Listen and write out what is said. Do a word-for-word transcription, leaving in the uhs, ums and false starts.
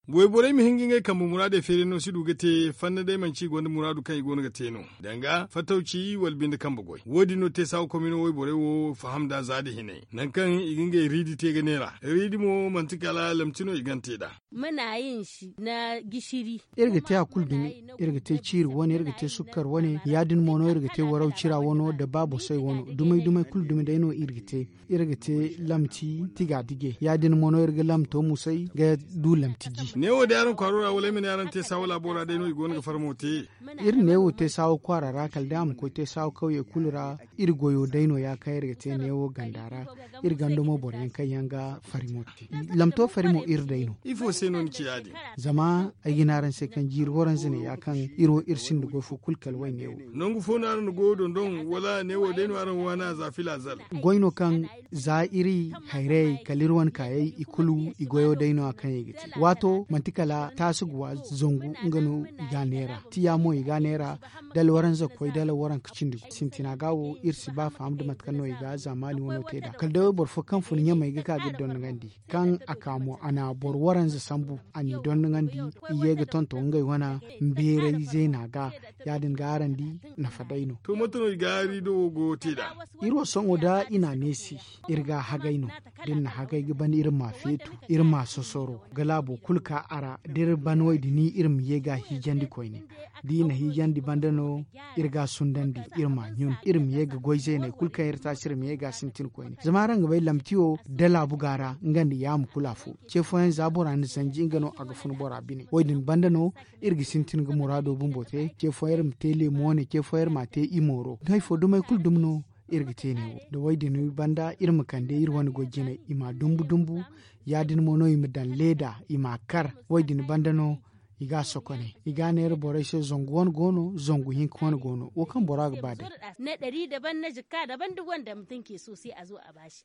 Boy borai mi hingin ga kan murade fere no sidu gate fanna dai manci gonda muradu kan igon ga teno danga fatauci wal bind kan bagoy wodi no te saw komino woy borai wo fahamda zade hine nan kan igin ga ridi te ga nera ridi mo mantikala lamtino igante da muna yin shi na gishiri irga te akul dumi irga te ciri wani irga te sukkar wani yadin mono irga te warau cira wono da babu sai wono dumai dumai kul dumi da ino irga te irga te lamti tiga dige yadin mono irga lamto musai ga du lamti ji ne wo da yaran kwarora wala min yaran te sawo labora da ino igon ga farmote ir ne wo te sawo kwarara kal dam ko te sawo kauye kulura ir goyo daino ya kai irga te ne wo gandara ir gando mo boren kai yanga farimote lamto farimo ir daino ifo sai non ciyadi zama aginaran sai kan jir horan zine ya kan iro irsin da gofu kulkal wai ne wo nongu fona ran go don don wala ne wo daino aran wana zafila zal goino kan za iri haire kalirwan kayai ikulu igoyo daino akan yigiti wato mantikala tasugwa zongu ngano iganera tiyamo iganera dal waran zakoi dal waran kicindi sintina gawo irsi ba famdu matkano iga zamali wono teda kaldawo borfo kan funya mai ga giddon ngandi kan akamo ana bor waran za sambu ani don ngandi iyega tonto ngai wana mbere zena ga yadin garandi na fadaino to motono igari do go teda iro songo da ina nesi irga hagaino din na hagai giban irin ma fetu irin ma sosoro galabo kulka ara dir banwai dini irin yega hijandi koine di na hijandi bandano irga sundandi irma nyun irin yega goize ne kulka irta shirin yega sintin koine zamaran gabai lamtiyo dala bugara ngandi yam kulafu chefoen zabora ni sanji ngano agafun bora bini woidin bandano irgi sintin ga murado bumbote chefoer mtele mone chefoer mate imoro dai fodumai kul dumno irgitene da waidin banda irma kande irwani gojine ima dumbu dumbu yadin mono ima dan leda ima kar waidin bandano iga sokone iga ner boraishe zongu wan gono zongu hink wan gono wakan boraga bade na ɗari daban na jikka daban duk wanda mutum ke so sai a zo a bashi